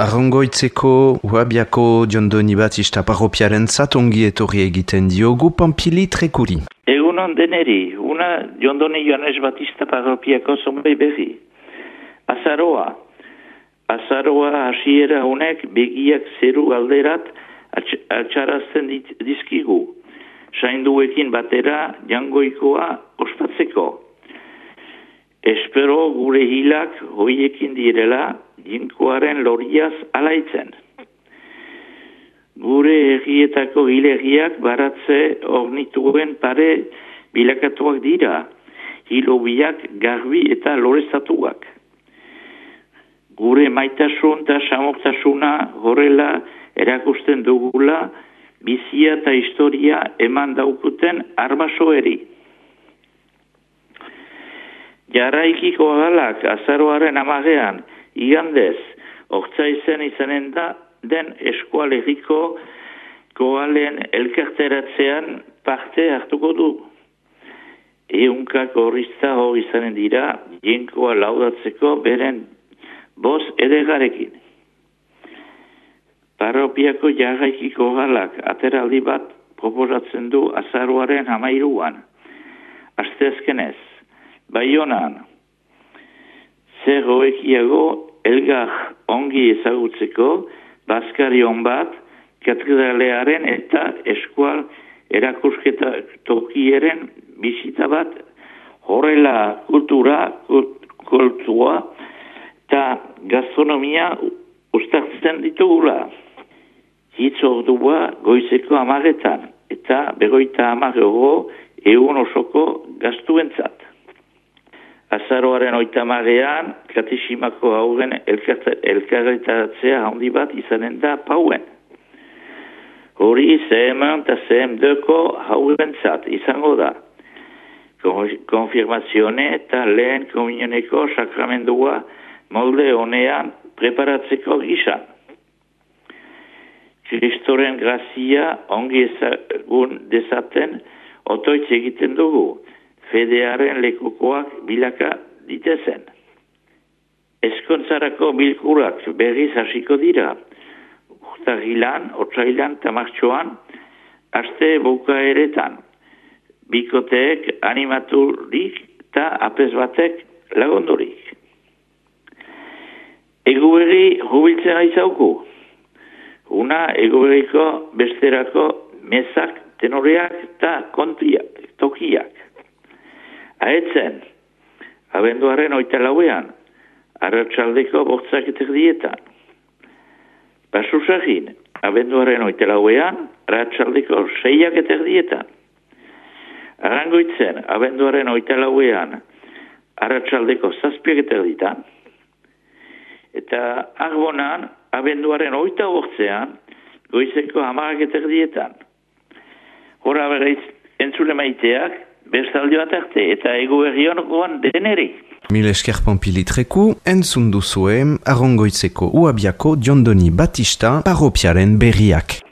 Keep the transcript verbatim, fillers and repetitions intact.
Arrongoitzeko Uabiako Jondoni Batista parropiaren ongi etorri egiten diogu Pampili Trekuri. Egunon deneri, una Jondoni Joanes Batista parropiako zonbei berri. Azaroa. Azaroa hasiera honek begiak zeru alderat atxarazten dizkigu. Sainduekin batera jangoikoa ospatzeko. Espero gure hilak hoiekin direla jinkoaren loriaz alaitzen. Gure herrietako hilegiak baratze ornituen pare bilakatuak dira, hilobiak garbi eta lorezatuak. Gure maitasun eta samurtasuna horrela erakusten dugula, bizia eta historia eman daukuten arbasoeri. Jarraikiko agalak azaroaren amagean, igandez, ortsaizen izanen da den eskualeriko koalen elkarteratzean parte hartuko du. Eunkak horrizta hor izanen dira, jinkoa laudatzeko beren boz edegarekin. Parropiako jarraikiko agalak ateraldi bat proposatzen du azaroaren hamairuan. Asteazkenez. Baionan, zer hoekiago elgar ongi ezagutzeko, Baskarion bat, katedralearen eta eskual erakusketa tokieren bizita bat, horrela kultura, kultua eta gastronomia ustartzen ditugula. Hitz ordua goizeko amaretan eta begoita amarego egun osoko gastuentzat. Azaroaren oitamagean, katesimako haugen elkarretaratzea handi bat izanen da pauen. Hori C M eta C M doko haugentzat izango da. Konfirmazione eta lehen komunioneko sakramendua molde honean preparatzeko gisan. Kristoren grazia ongi ezagun dezaten otoitz egiten dugu. Fedearen lekukoak bilaka ditezen. Eskontzarako bilkurak berriz hasiko dira. Urtagilan, otsailan eta martxoan, aste bukaeretan. Bikoteek animaturik eta apez batek lagundurik. Eguberri jubiltzen aizauku. Una eguberriko besterako mesak, tenoreak eta kontiak, tokiak. Aetzen, abenduaren oita lauean, arratsaldeko bortzak eterdietan. Basusagin, abenduaren oita lauean, arratsaldeko seiak eterdietan. Arrangoitzen, abenduaren oita lauean, arratsaldeko zazpiak eterdietan. Eta Arbonan, abenduaren oita bortzean, goizeko hamarak eterdietan. Hora berriz, entzule maiteak, bestaldi bat arte, eta ego herrionokoan deneri. Mil esker Pampili Treku, entzun duzue Arrongoitzeko Uabiako Jondoni Batista parropiaren berriak.